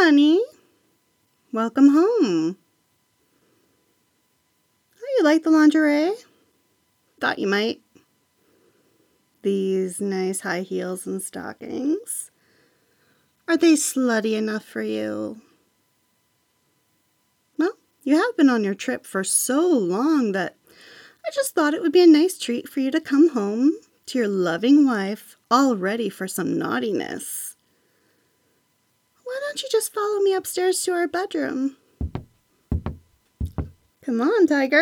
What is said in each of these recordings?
honey. Welcome home. Oh, you like the lingerie? Thought you might. These nice high heels and stockings. Are they slutty enough for you? Well, you have been on your trip for so long that I just thought it would be a nice treat for you to come home to your loving wife all ready for some naughtiness. Why don't you just follow me upstairs to our bedroom? Come on, tiger.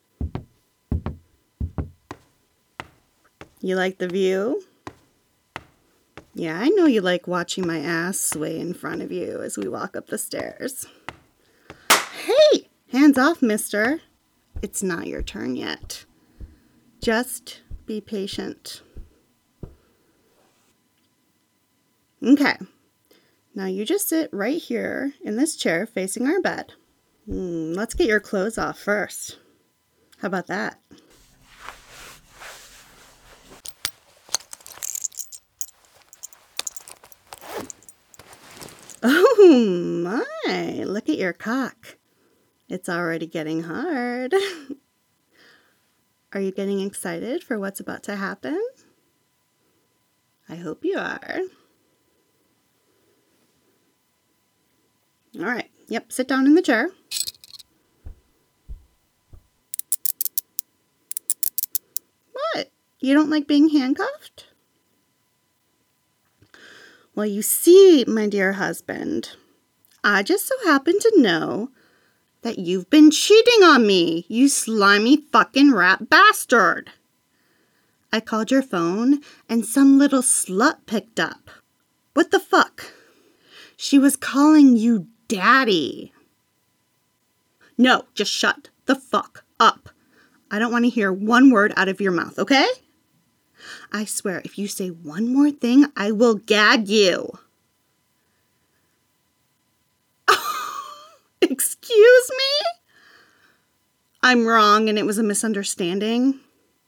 You like the view? Yeah, I know you like watching my ass sway in front of you as we walk up the stairs. Hey! Hands off, mister. It's not your turn yet. Just be patient. Okay. Now you just sit right here in this chair facing our bed. Let's get your clothes off first. How about that? Oh my, look at your cock. It's already getting hard. Are you getting excited for what's about to happen? I hope you are. All right, yep, sit down in the chair. What? You don't like being handcuffed? Well, you see, my dear husband, I just so happen to know that you've been cheating on me, you slimy fucking rat bastard. I called your phone and some little slut picked up. What the fuck? She was calling you daddy. No, just shut the fuck up. I don't want to hear one word out of your mouth, okay? I swear, if you say one more thing, I will gag you. Excuse me? I'm wrong and it was a misunderstanding.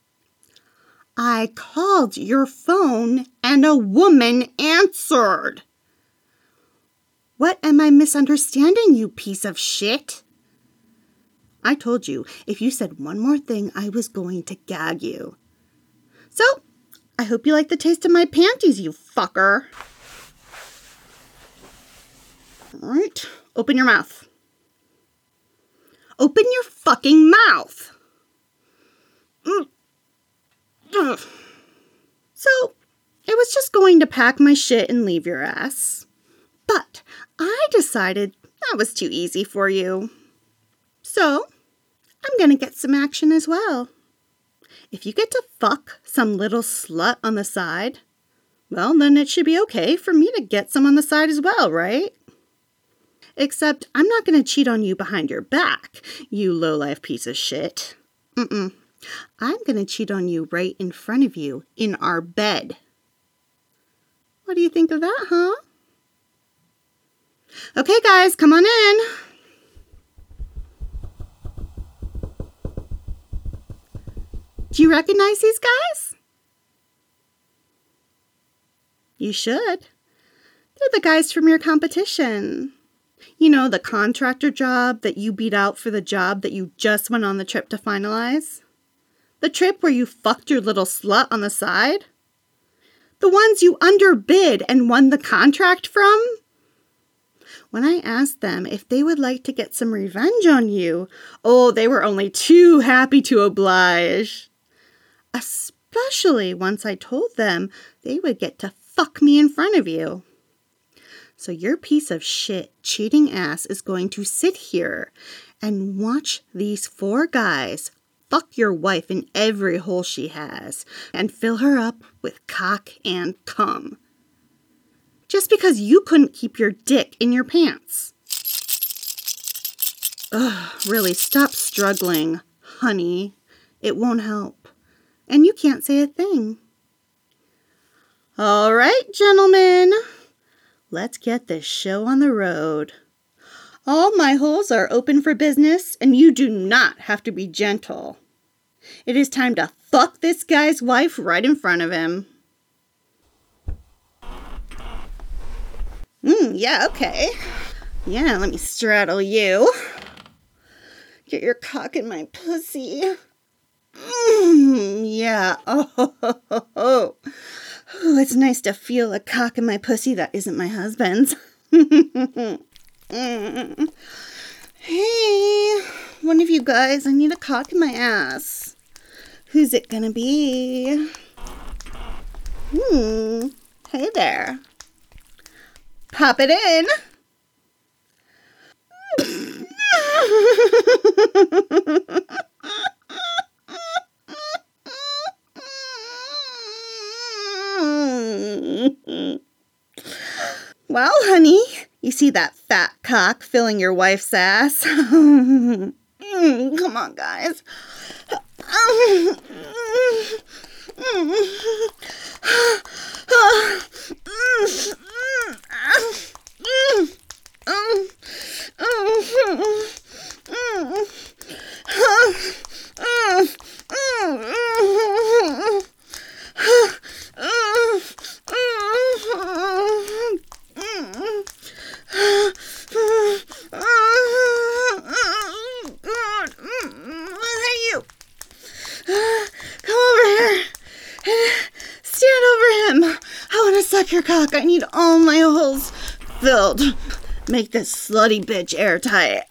I called your phone and a woman answered. What am I misunderstanding, you piece of shit? I told you, if you said one more thing, I was going to gag you. So, I hope you like the taste of my panties, you fucker. All right, open your mouth. Open your fucking mouth. So, I was just going to pack my shit and leave your ass. But I decided that was too easy for you. So, I'm gonna get some action as well. If you get to fuck some little slut on the side, well, then it should be okay for me to get some on the side as well, right? Except I'm not going to cheat on you behind your back, you lowlife piece of shit. I'm going to cheat on you right in front of you in our bed. What do you think of that, huh? Okay, guys, come on in. Do you recognize these guys? You should. They're the guys from your competition. You know, the contractor job that you beat out for the job that you just went on the trip to finalize? The trip where you fucked your little slut on the side? The ones you underbid and won the contract from? When I asked them if they would like to get some revenge on you, oh, they were only too happy to oblige. Especially once I told them they would get to fuck me in front of you. So your piece of shit cheating ass is going to sit here and watch these 4 guys fuck your wife in every hole she has and fill her up with cock and cum. Just because you couldn't keep your dick in your pants. Ugh, really, stop struggling, honey. It won't help. And you can't say a thing. All right, gentlemen. Let's get this show on the road. All my holes are open for business, and you do not have to be gentle. It is time to fuck this guy's wife right in front of him. Yeah, okay. Yeah, let me straddle you. Get your cock in my pussy. Yeah. Oh, it's nice to feel a cock in my pussy that isn't my husband's. Hey, one of you guys, I need a cock in my ass. Who's it gonna be? Hey there. Pop it in. Well, honey, you see that fat cock filling your wife's ass? Come on, guys. Suck your cock. I need all my holes filled. Make this slutty bitch airtight.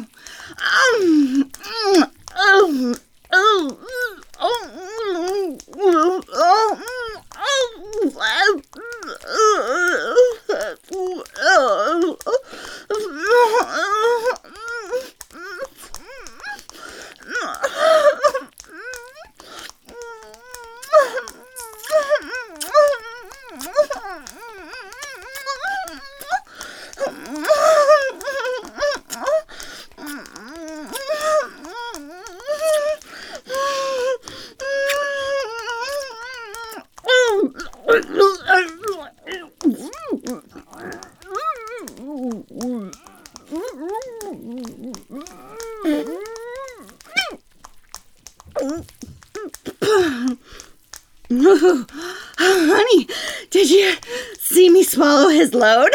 Honey, did you see me swallow his load?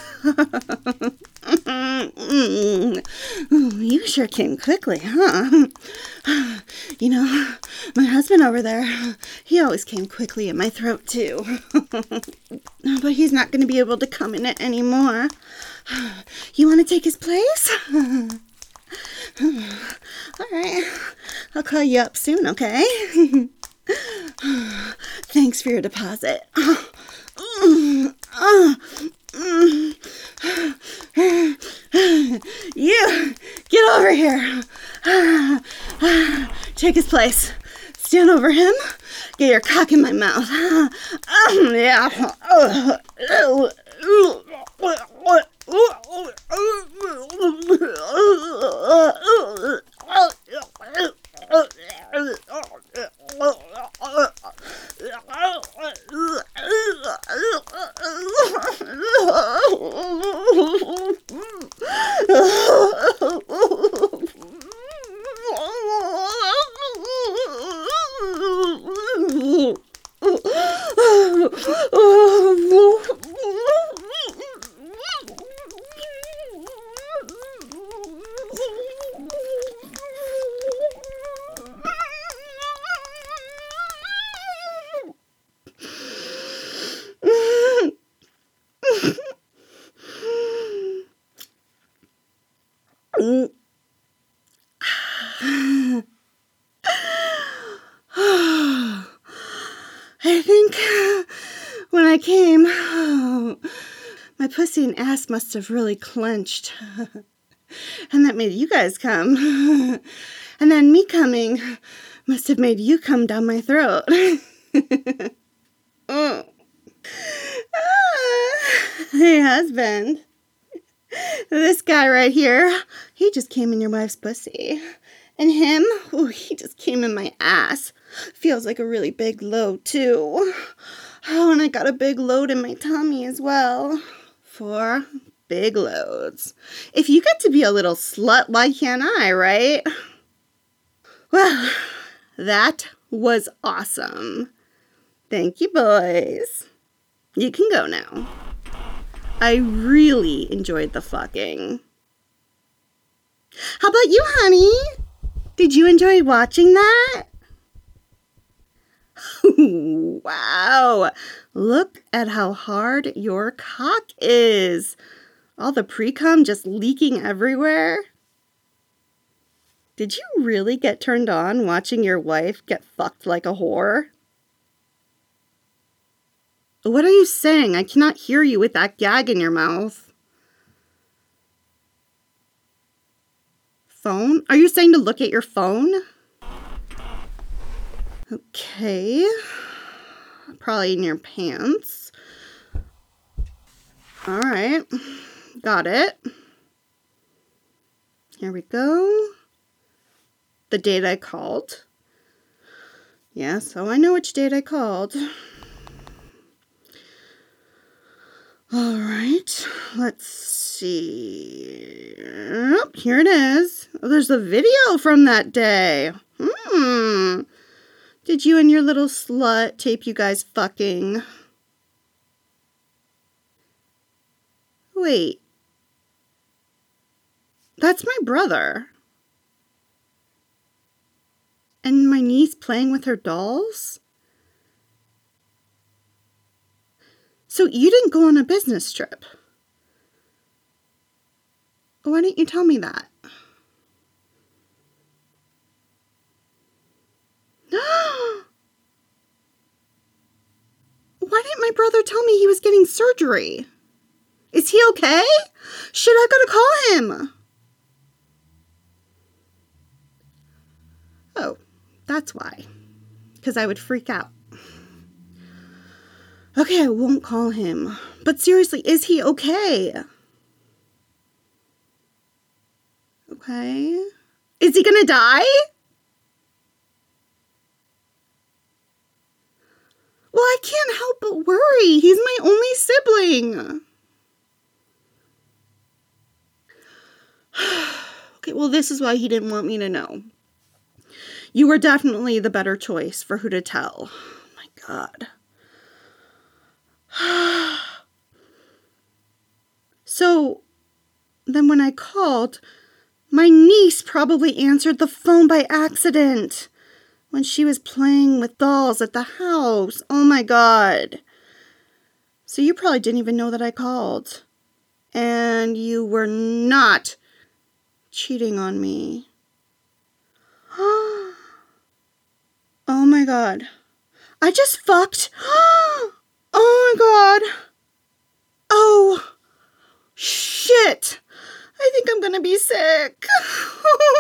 You sure came quickly, huh? You know, my husband over there, he always came quickly in my throat, too. But he's not going to be able to come in it anymore. You want to take his place? All right. I'll call you up soon, okay? Thanks for your deposit. You, get over here. Take his place. Stand over him. Get your cock in my mouth. Yeah. I think when I came, my pussy and ass must have really clenched. And that made you guys come. And then me coming must have made you come down my throat. Oh. Hey, husband. This guy right here, he just came in your wife's pussy. And him, oh, he just came in my ass. Feels like a really big load, too. Oh, and I got a big load in my tummy as well. 4 big loads. If you get to be a little slut, why can't I, right? Well, that was awesome. Thank you, boys. You can go now. I really enjoyed the fucking. How about you, honey? Did you enjoy watching that? Wow. Look at how hard your cock is. All the pre-cum just leaking everywhere. Did you really get turned on watching your wife get fucked like a whore? What are you saying? I cannot hear you with that gag in your mouth. Phone? Are you saying to look at your phone? Okay. Probably in your pants. All right. Got it. Here we go. The date I called. Yeah, so I know which date I called. All right. Let's see. Oh, here it is. Oh, there's a video from that day. Did you and your little slut tape you guys fucking? Wait. That's my brother. And my niece playing with her dolls? So you didn't go on a business trip? Why didn't you tell me that? Why didn't my brother tell me he was getting surgery? Is he okay? Should I go to call him? Oh, that's why. Because I would freak out. Okay, I won't call him. But seriously, is he okay? Okay. Is he gonna die? Well, I can't help but worry. He's my only sibling. Okay, well, this is why he didn't want me to know. You were definitely the better choice for who to tell. Oh my God. So, then when I called, my niece probably answered the phone by accident when she was playing with dolls at the house. Oh my God. So you probably didn't even know that I called. And you were not cheating on me. Oh my God. I just fucked. Oh my God. Oh, shit. I think I'm gonna be sick.